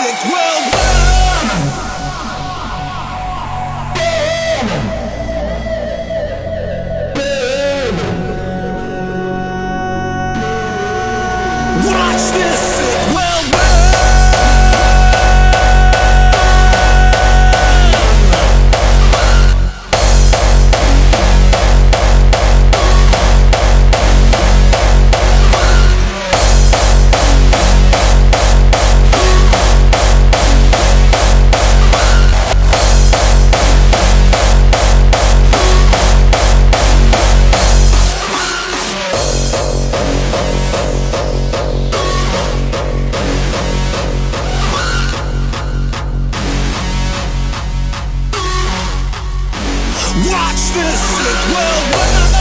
sick world. Watch this sick world burn. Watch this sick world burn.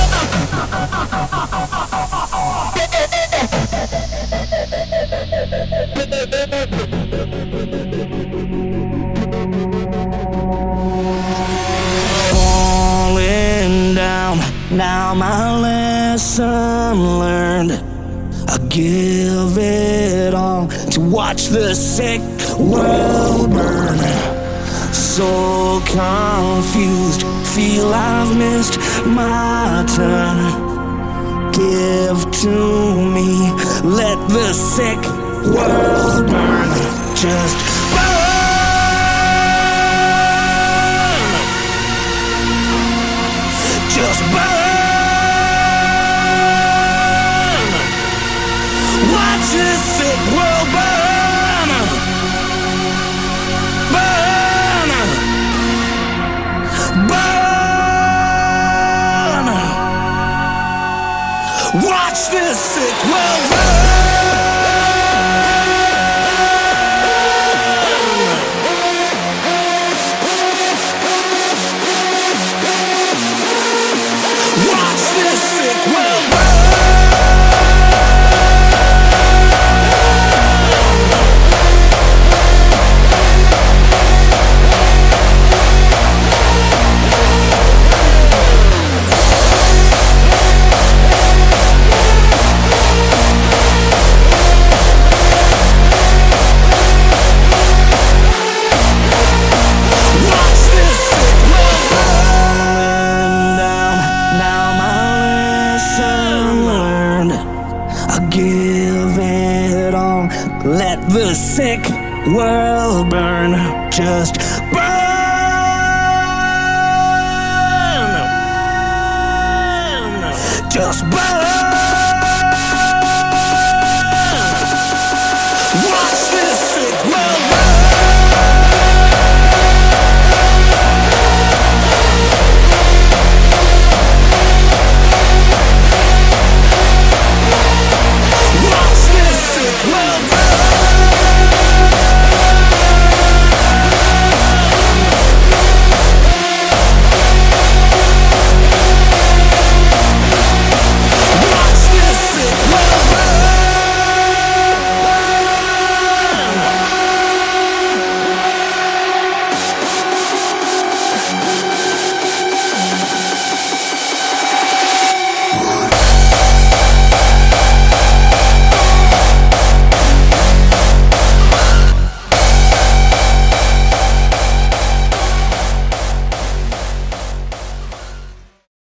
Falling down, now my lesson learned. I give it all to watch the sick world burn. So confused, feel I've missed my turn. Give to me, let the sick world burn. Just burn. Just burn. Watch this sick world burn. Burn. Burn. Watch this sick world burn. Watch this sick world burn. Give it all, let the sick world burn. Just burn. Just burn.